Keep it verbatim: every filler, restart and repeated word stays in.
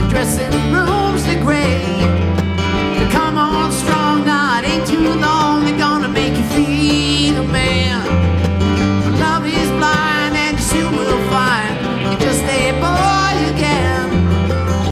dressing rooms the gray. Come on strong, not ain't too long. They're gonna make you feel a man.